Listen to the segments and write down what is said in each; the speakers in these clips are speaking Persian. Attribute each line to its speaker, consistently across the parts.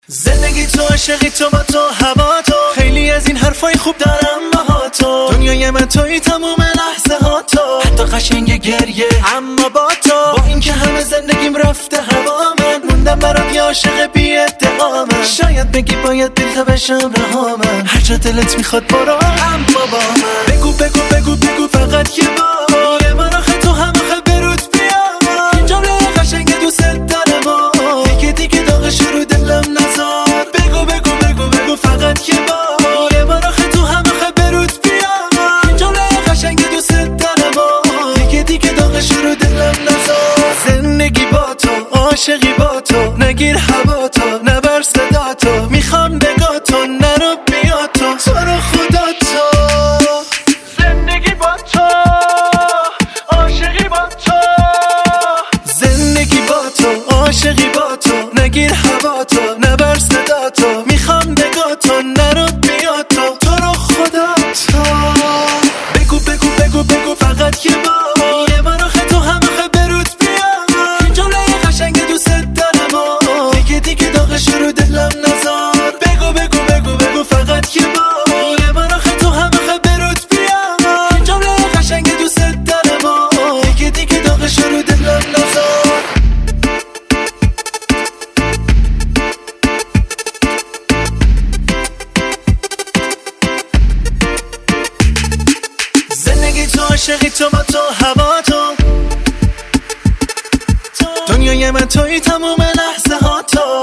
Speaker 1: زندگی تو، عاشقی تو، با تو، هوا تو، خیلی از این حرفای خوب دارم با تو. دنیای من توی تموم لحظه ها تو، حتی قشنگ گریه اما با تو. با اینکه همه زندگیم رفته هوا، من موندم برات یه عاشق بی ادعا. من شاید بگی باید دل بشم رها، من هر جا دلت میخواد برو اما با من. بگو بگو بگو بگو فقط یه بار، من آخه تو هم آخه برود بیام. این جمله قشنگ دوست دارم و دیگه داغش رو دلم نزار. بگو بگو بگو بگو فقط یه بار، من آخه تو هم آخه برود بیام. این جمله قشنگ دوست دارم و دیگه داغش رو دلم نزار. زندگی با تو، عاشقی با تو، نگیر هوا تو، نبر صدا تو، میخوام بگا تو، نرو بیا تو، تو رو خدا تو. زندگی با تو، عاشقی با تو، زندگی با تو، عاشقی با تو، نگیر هوا تو، نبر صدا تو، میخوام بگا تو، نرو بیا تو، تو رو خدا تو. بگو بگو بگو بگو فقط یه بار، من آخه تو هم آخه برود بیام. این جمله قشنگ دوست دارم و دیگه داغش رو دلم نزار. بگو بگو بگو بگو فقط یه بار، من آخه تو هم آخه برود بیام. این جمله قشنگ دوست دارم و دیگه داغش رو دلم نزار. زندگی تو، عاشقی تو، با تو، هوا تو، دنیای من توی تموم لحظه ها تو.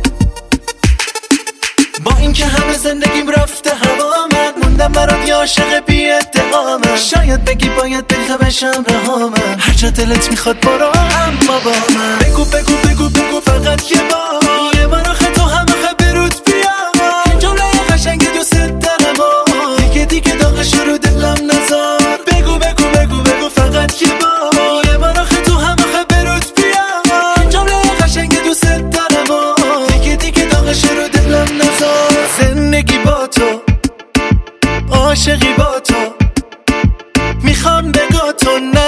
Speaker 1: با اینکه همه زندگیم رفته هوا، من موندم برات یه عاشق بی ادعا. من شاید بگی باید دل بشم رها، من هر جا دلت میخواد برو اما با من. بگو بگو بگو بگو فقط یه بار، من آخه تو هم آخه برود بیام. این جمله قشنگ دوست دارم و دیگه داغش رو دلم نزار. بگو بگو بگو بگو فقط یه بار، من آخه تو هم آخه برود بیام. این جمله قشنگ دوست دارم و دیگه داغش رو دلم نزار. زندگی با تو، عاشقی با تو، میخوام بگا تو،